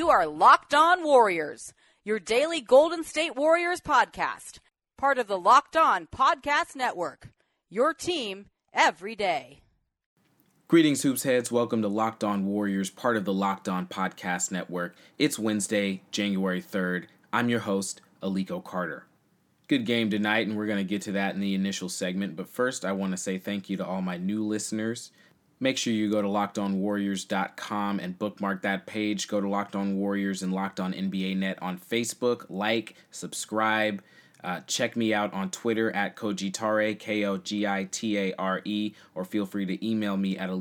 You are Locked On Warriors, your daily Golden State Warriors podcast, part of the Locked On Podcast Network, your team every day. Greetings, Hoops Heads. Welcome to Locked On Warriors, part of the Locked On Podcast Network. It's Wednesday, January 3rd. I'm your host, Aliko Carter. Good game tonight, and we're going to get to that in the initial segment. But first, I want to say thank you to all my new listeners. Make sure you go to LockedOnWarriors.com and bookmark that page. Go to Locked On Warriors and Locked On NBA Net on Facebook. Like, subscribe. Check me out on Twitter at Kogitare, Kogitare, or feel free to email me at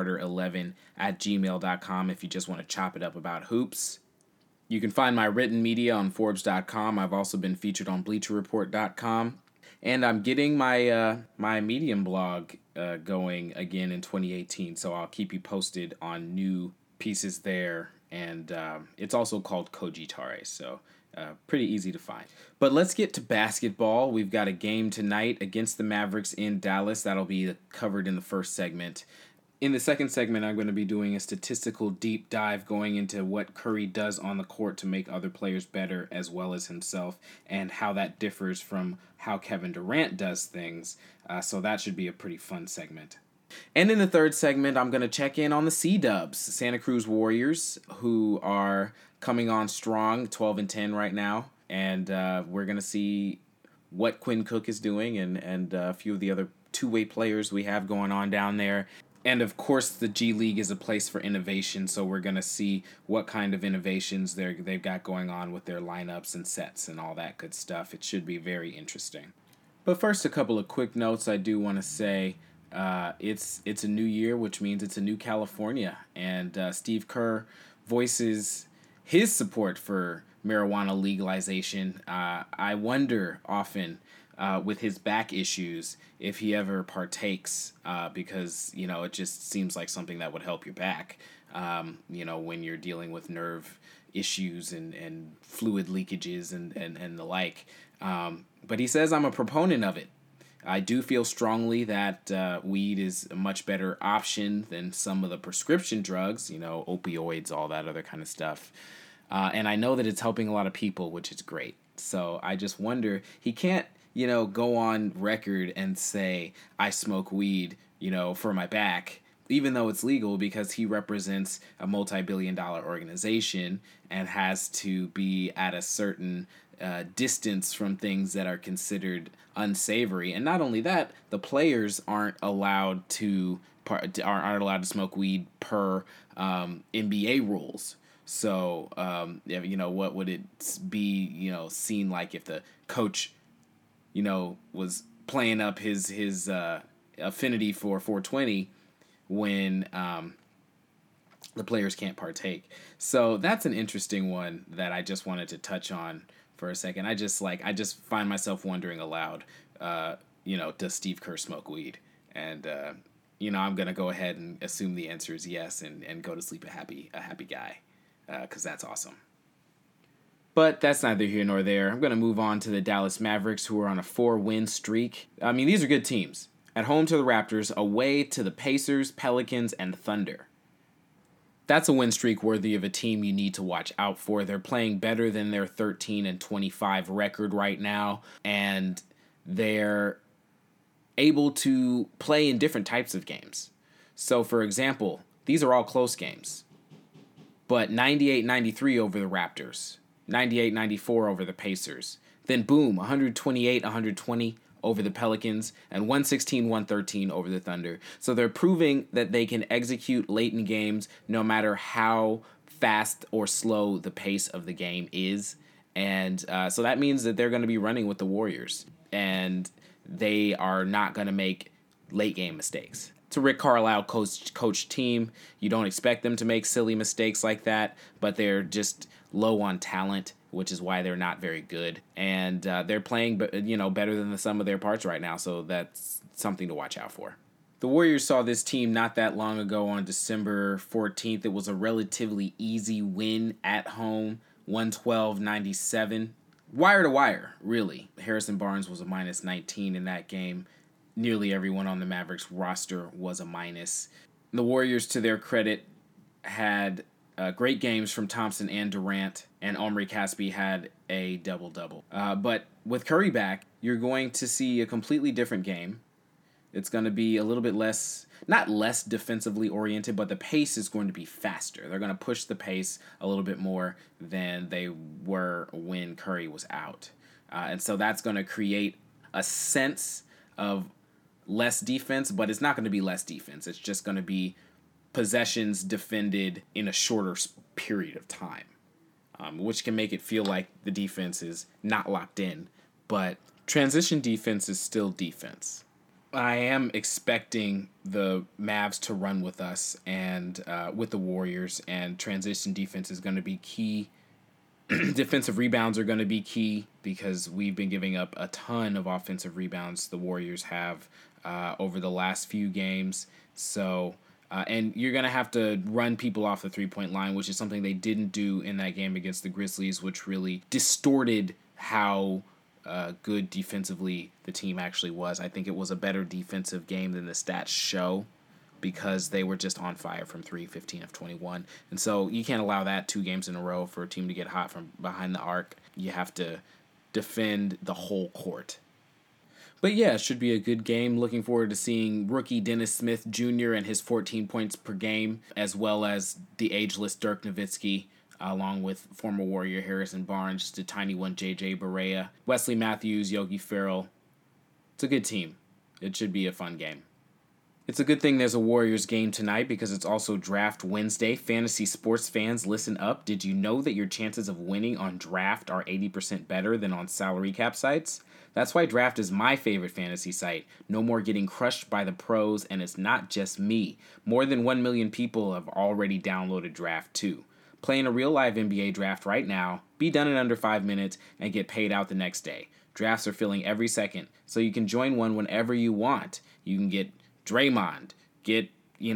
alikocarter11@gmail.com if you just want to chop it up about hoops. You can find my written media on Forbes.com. I've also been featured on BleacherReport.com. And I'm getting my my Medium blog going again in 2018, so I'll keep you posted on new pieces there. And it's also called Kogitare, so pretty easy to find. But let's get to basketball. We've got a game tonight against the Mavericks in Dallas. That'll be covered in the first segment. In the second segment, I'm going to be doing a statistical deep dive going into what Curry does on the court to make other players better as well as himself, and how that differs from how Kevin Durant does things. So that should be a pretty fun segment. And in the third segment, I'm going to check in on the C-Dubs, Santa Cruz Warriors, who are coming on strong, 12-10 right now. And we're going to see what Quinn Cook is doing and a few of the other two-way players we have going on down there. And, of course, the G League is a place for innovation, so we're going to see what kind of innovations they've got going on with their lineups and sets and all that good stuff. It should be very interesting. But first, a couple of quick notes. I do want to say it's a new year, which means it's a new California. And Steve Kerr voices his support for marijuana legalization. I wonder often with his back issues if he ever partakes because, it just seems like something that would help your back, when you're dealing with nerve issues and fluid leakages and the like. But he says, I'm a proponent of it. I do feel strongly that weed is a much better option than some of the prescription drugs, opioids, all that other kind of stuff. And I know that it's helping a lot of people, which is great. So I just wonder, he can't, go on record and say, I smoke weed, for my back, even though it's legal, because he represents a multi-billion-dollar organization and has to be at a certain distance from things that are considered unsavory. And not only that, the players aren't allowed to smoke weed per NBA rules. So, what would it be, seen like if the coach, was playing up his affinity for 420 when the players can't partake. So that's an interesting one that I just wanted to touch on for a second. I just find myself wondering aloud, does Steve Kerr smoke weed? And, I'm going to go ahead and assume the answer is yes and go to sleep a happy guy, because that's awesome. But that's neither here nor there. I'm going to move on to the Dallas Mavericks, who are on a 4-win streak. I mean, these are good teams. At home to the Raptors, away to the Pacers, Pelicans, and Thunder. That's a win streak worthy of a team you need to watch out for. They're playing better than their 13-25 record right now, and they're able to play in different types of games. So, for example, these are all close games. But 98-93 over the Raptors, 98-94 over the Pacers. Then boom, 128-120 over the Pelicans, and 116-113 over the Thunder. So they're proving that they can execute late in games no matter how fast or slow the pace of the game is. And so that means that they're going to be running with the Warriors, and they are not going to make late game mistakes. It's a Rick Carlisle coach team. You don't expect them to make silly mistakes like that, but they're just low on talent, which is why they're not very good. And they're playing, better than the sum of their parts right now, so that's something to watch out for. The Warriors saw this team not that long ago on December 14th. It was a relatively easy win at home, 112-97. Wire to wire, really. Harrison Barnes was a minus 19 in that game. Nearly everyone on the Mavericks roster was a minus. The Warriors, to their credit, had great games from Thompson and Durant, and Omri Caspi had a double-double. But with Curry back, you're going to see a completely different game. It's going to be a little bit less, not less defensively oriented, but the pace is going to be faster. They're going to push the pace a little bit more than they were when Curry was out. And so that's going to create a sense of less defense, but it's not going to be less defense. It's just going to be possessions defended in a shorter period of time, which can make it feel like the defense is not locked in. But transition defense is still defense. I am expecting the Mavs to run with us and with the Warriors, and transition defense is going to be key. Defensive rebounds are going to be key because we've been giving up a ton of offensive rebounds. The Warriors have over the last few games. So, and you're going to have to run people off the three-point line, which is something they didn't do in that game against the Grizzlies, which really distorted how good defensively the team actually was. I think it was a better defensive game than the stats show because they were just on fire from 3, 15 of 21. And so you can't allow that 2 games in a row for a team to get hot from behind the arc. You have to defend the whole court. But yeah, it should be a good game. Looking forward to seeing rookie Dennis Smith Jr. and his 14 points per game, as well as the ageless Dirk Nowitzki, along with former Warrior Harrison Barnes, just a tiny one, J.J. Barea, Wesley Matthews, Yogi Ferrell. It's a good team. It should be a fun game. It's a good thing there's a Warriors game tonight because it's also Draft Wednesday. Fantasy sports fans, listen up. Did you know that your chances of winning on Draft are 80% better than on salary cap sites? That's why Draft is my favorite fantasy site. No more getting crushed by the pros, and it's not just me. More than 1 million people have already downloaded Draft too. Play in a real live NBA draft right now, be done in under 5 minutes, and get paid out the next day. Drafts are filling every second, so you can join one whenever you want. You can get Draymond, get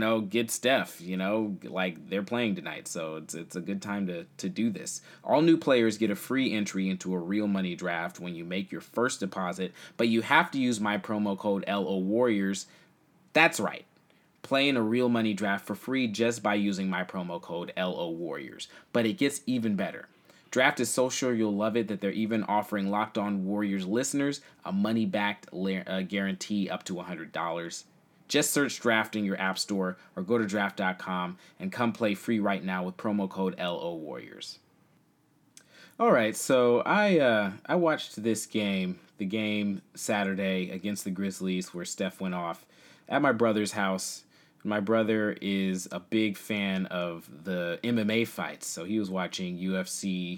Steph, like they're playing tonight, so it's a good time to do this. All new players get a free entry into a real money draft when you make your first deposit, but you have to use my promo code LO Warriors. That's right. Play in a real money draft for free just by using my promo code LO Warriors. But it gets even better. Draft is so sure you'll love it that they're even offering Locked On Warriors listeners a money-backed guarantee up to $100. Just search Draft in your app store or go to draft.com and come play free right now with promo code LO Warriors. All right, so I watched this game, the game Saturday against the Grizzlies where Steph went off at my brother's house. My brother is a big fan of the MMA fights, so he was watching UFC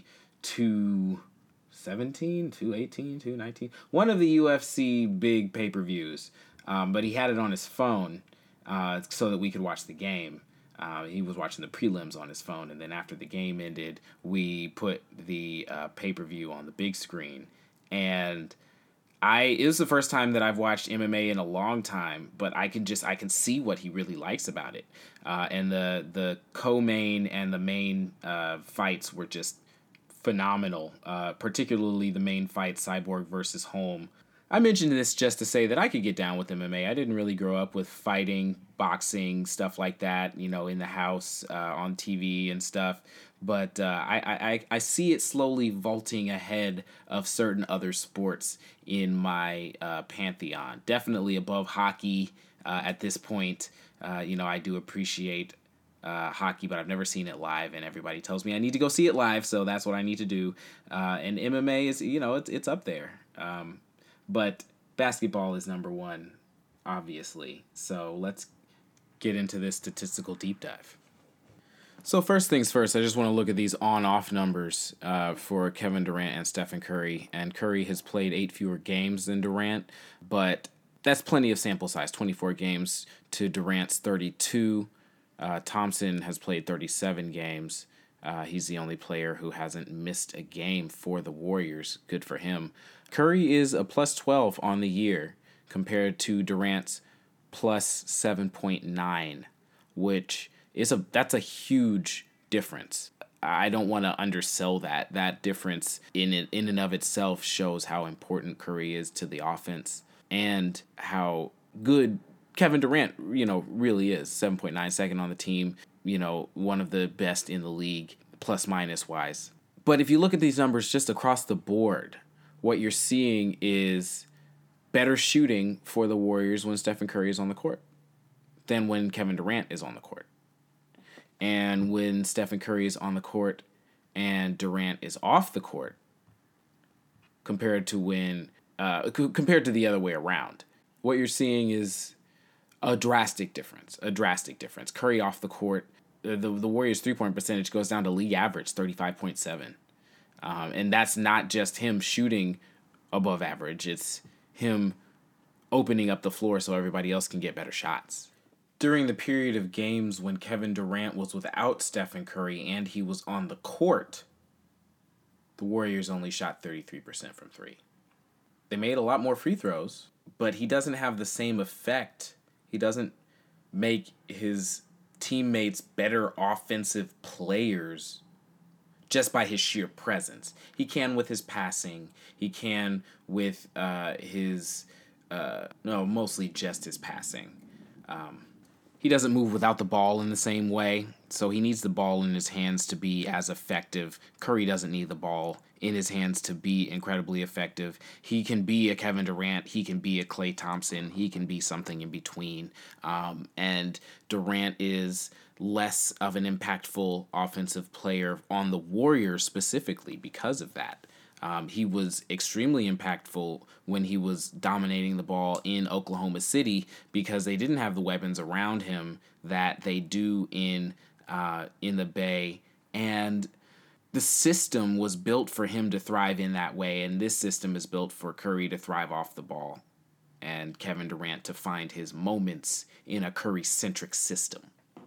217, 218, 219, one of the UFC big pay-per-views, but he had it on his phone so that we could watch the game. He was watching the prelims on his phone, and then after the game ended, we put the pay-per-view on the big screen, and it was the first time that I've watched MMA in a long time, but I can see what he really likes about it. And the co-main and the main fights were just phenomenal, particularly the main fight, Cyborg versus Holm. I mentioned this just to say that I could get down with MMA. I didn't really grow up with fighting, boxing, stuff like that, in the house, on TV and stuff. But I see it slowly vaulting ahead of certain other sports in my pantheon. Definitely above hockey at this point. I do appreciate hockey, but I've never seen it live, and everybody tells me I need to go see it live, so that's what I need to do. And MMA is, it's up there. But basketball is number one, obviously. So let's get into this statistical deep dive. So first things first, I just want to look at these on-off numbers for Kevin Durant and Stephen Curry. And Curry has played 8 fewer games than Durant, but that's plenty of sample size, 24 games to Durant's 32. Thompson has played 37 games. He's the only player who hasn't missed a game for the Warriors. Good for him. Curry is a plus 12 on the year compared to Durant's plus 7.9, which that's a huge difference. I don't want to undersell that. That difference in and of itself shows how important Curry is to the offense and how good Kevin Durant, really is. 7.9 second on the team. one of the best in the league, plus minus wise. But if you look at these numbers just across the board, what you're seeing is better shooting for the Warriors when Stephen Curry is on the court than when Kevin Durant is on the court. And when Stephen Curry is on the court and Durant is off the court, compared to the other way around, what you're seeing is a drastic difference. Curry off the court, the Warriors' 3-point percentage goes down to league average, 35.7. And that's not just him shooting above average. It's him opening up the floor so everybody else can get better shots. During the period of games when Kevin Durant was without Stephen Curry and he was on the court, the Warriors only shot 33% from three. They made a lot more free throws, but he doesn't have the same effect. He doesn't make his teammates better offensive players just by his sheer presence. He can with his passing. He can with mostly just his passing. He doesn't move without the ball in the same way, so he needs the ball in his hands to be as effective. Curry doesn't need the ball in his hands to be incredibly effective. He can be a Kevin Durant. He can be a Klay Thompson. He can be something in between. And Durant is less of an impactful offensive player on the Warriors specifically because of that. He was extremely impactful when he was dominating the ball in Oklahoma City because they didn't have the weapons around him that they do in the Bay, and the system was built for him to thrive in that way, and this system is built for Curry to thrive off the ball and Kevin Durant to find his moments in a Curry-centric system.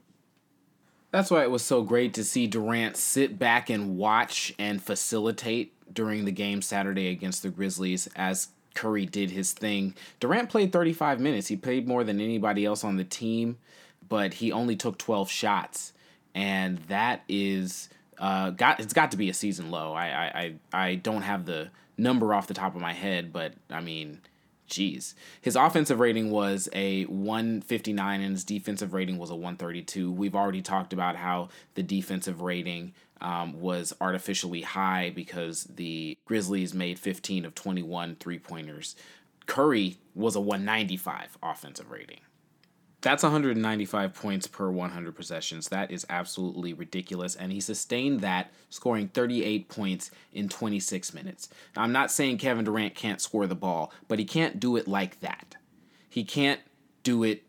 That's why it was so great to see Durant sit back and watch and facilitate during the game Saturday against the Grizzlies as Curry did his thing. Durant played 35 minutes. He played more than anybody else on the team, but he only took 12 shots, and that is it's got to be a season low. I don't have the number off the top of my head, but I mean, geez. His offensive rating was a 159 and his defensive rating was a 132. We've already talked about how the defensive rating was artificially high because the Grizzlies made 15 of 21 three-pointers. Curry was a 195 offensive rating. That's 195 points per 100 possessions. That is absolutely ridiculous, and he sustained that, scoring 38 points in 26 minutes. Now, I'm not saying Kevin Durant can't score the ball, but he can't do it like that. He can't do it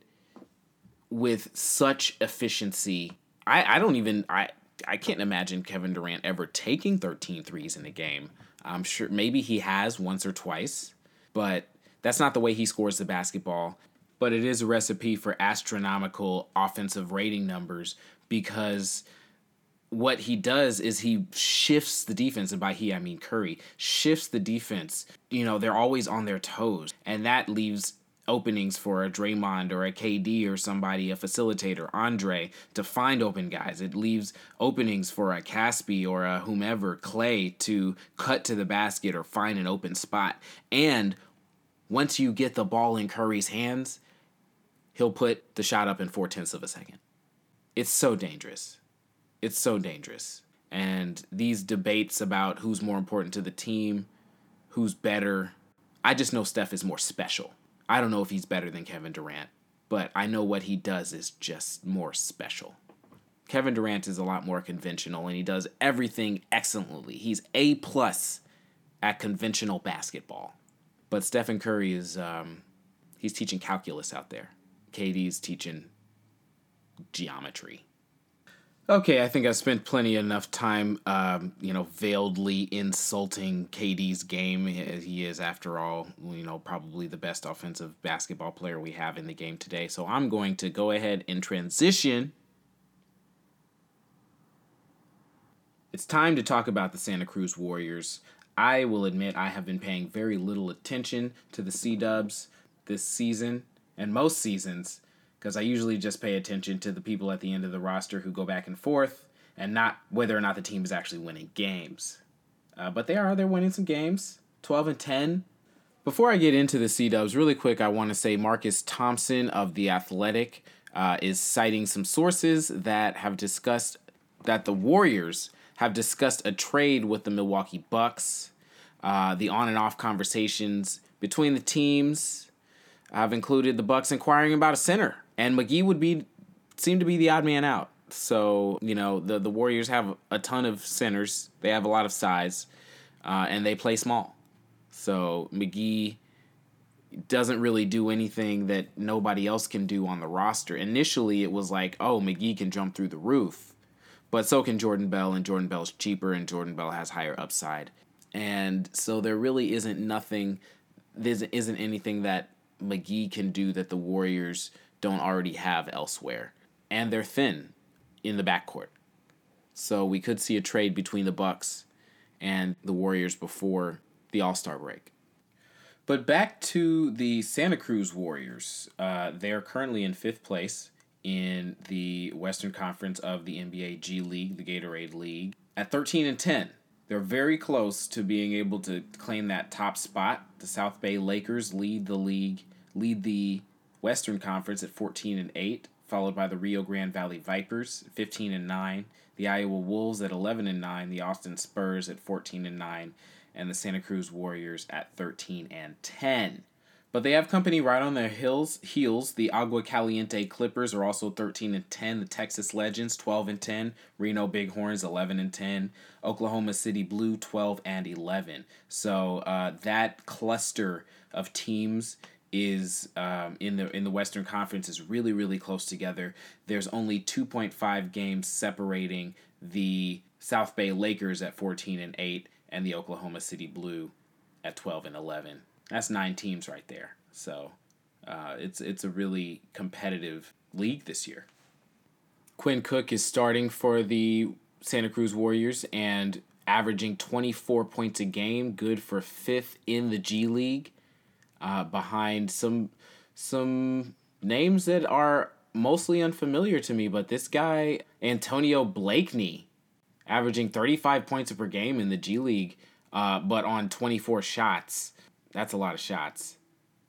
with such efficiency. I can't imagine Kevin Durant ever taking 13 threes in a game. I'm sure maybe he has once or twice, but that's not the way he scores the basketball. But it is a recipe for astronomical offensive rating numbers because what he does is he shifts the defense, and by he I mean Curry, shifts the defense. They're always on their toes, and that leaves openings for a Draymond or a KD or somebody, a facilitator, Andre, to find open guys. It leaves openings for a Caspi or a whomever, Klay, to cut to the basket or find an open spot. And once you get the ball in Curry's hands, he'll put the shot up in 0.4 of a second. It's so dangerous. It's so dangerous. And these debates about who's more important to the team, who's better, I just know Steph is more special. I don't know if he's better than Kevin Durant, but I know what he does is just more special. Kevin Durant is a lot more conventional, and he does everything excellently. He's A+ at conventional basketball. But Stephen Curry is, he's teaching calculus out there. KD's teaching geometry. Okay, I think I've spent plenty enough time, veiledly insulting KD's game. He is, after all, probably the best offensive basketball player we have in the game today. So I'm going to go ahead and transition. It's time to talk about the Santa Cruz Warriors. I will admit I have been paying very little attention to the C-Dubs this season, and most seasons, because I usually just pay attention to the people at the end of the roster who go back and forth, and not whether or not the team is actually winning games. But they're winning some games, 12-10. Before I get into the C-Dubs, really quick, I want to say Marcus Thompson of The Athletic is citing some sources that have discussed that the Warriors have discussed a trade with the Milwaukee Bucks. The on and off conversations between the teams have included the Bucks inquiring about a center, and McGee seem to be the odd man out. So, the Warriors have a ton of centers. They have a lot of size, and they play small. So McGee doesn't really do anything that nobody else can do on the roster. Initially, it was like, oh, McGee can jump through the roof. But so can Jordan Bell, and Jordan Bell's cheaper, and Jordan Bell has higher upside. And so there really isn't anything that McGee can do that the Warriors don't already have elsewhere. And they're thin in the backcourt. So we could see a trade between the Bucks and the Warriors before the All-Star break. But back to the Santa Cruz Warriors. They're currently in 5th place in the Western Conference of the NBA G League, the Gatorade League, at 13-10. They're very close to being able to claim that top spot. The South Bay Lakers lead the Western Conference at 14-8, followed by the Rio Grande Valley Vipers at 15-9, the Iowa Wolves at 11-9, the Austin Spurs at 14-9, and the Santa Cruz Warriors at 13-10. But they have company right on their heels. The Agua Caliente Clippers are also 13-10. The Texas Legends 12-10. Reno Bighorns 11-10. Oklahoma City Blue 12-11. So that cluster of teams is in the Western Conference is really, really close together. There's only 2.5 games separating the South Bay Lakers at 14-8 and the Oklahoma City Blue at 12-11. That's 9 teams right there. So it's a really competitive league this year. Quinn Cook is starting for the Santa Cruz Warriors and averaging 24 points a game, good for 5th in the G League, behind some names that are mostly unfamiliar to me. But this guy, Antonio Blakeney, averaging 35 points per game in the G League, but on 24 shots. That's a lot of shots.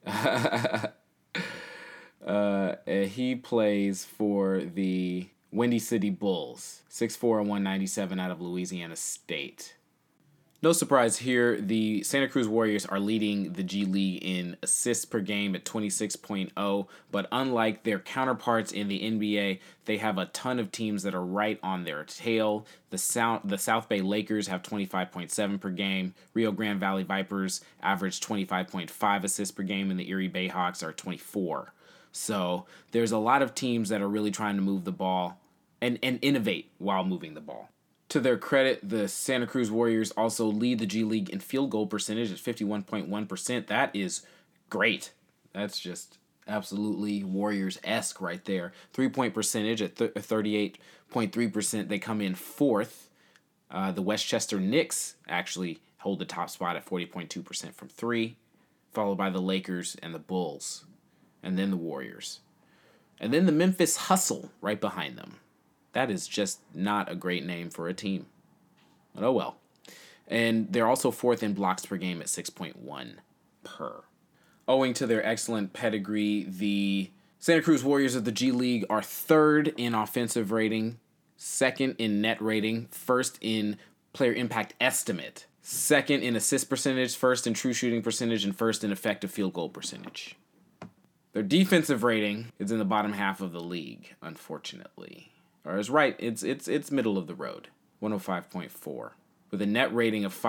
He plays for the Windy City Bulls, 6'4" and 197 out of Louisiana State. No surprise here, the Santa Cruz Warriors are leading the G League in assists per game at 26.0, but unlike their counterparts in the NBA, they have a ton of teams that are right on their tail. The South Bay Lakers have 25.7 per game. Rio Grande Valley Vipers average 25.5 assists per game, and the Erie Bayhawks are 24. So there's a lot of teams that are really trying to move the ball and innovate while moving the ball. To their credit, the Santa Cruz Warriors also lead the G League in field goal percentage at 51.1%. That is great. That's just absolutely Warriors-esque right there. 3-point percentage at 38.3%. They come in 4th. The Westchester Knicks actually hold the top spot at 40.2% from 3, followed by the Lakers and the Bulls, and then the Warriors. And then the Memphis Hustle right behind them. That is just not a great name for a team. But oh well. And they're also 4th in blocks per game at 6.1 per. Owing to their excellent pedigree, the Santa Cruz Warriors of the G League are 3rd in offensive rating, 2nd in net rating, 1st in player impact estimate, 2nd in assist percentage, 1st in true shooting percentage, and 1st in effective field goal percentage. Their defensive rating is in the bottom half of the league, unfortunately. Or is right, it's middle of the road, 105.4. With a net rating of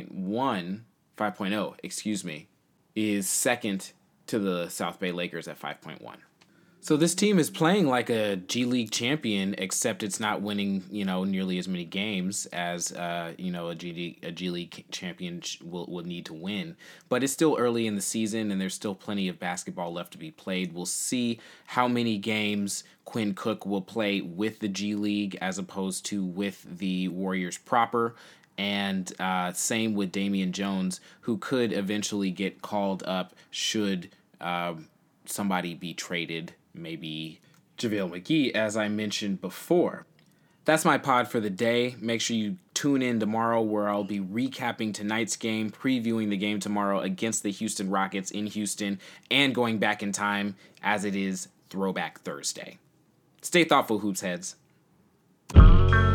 5.0, is 2nd to the South Bay Lakers at 5.1. So this team is playing like a G League champion, except it's not winning, nearly as many games as, a G League champion will need to win. But it's still early in the season, and there's still plenty of basketball left to be played. We'll see how many games Quinn Cook will play with the G League as opposed to with the Warriors proper. And same with Damian Jones, who could eventually get called up should somebody be traded. Maybe JaVale McGee, as I mentioned before. That's my pod for the day. Make sure you tune in tomorrow where I'll be recapping tonight's game, previewing the game tomorrow against the Houston Rockets in Houston, and going back in time as it is Throwback Thursday. Stay thoughtful, Hoops heads.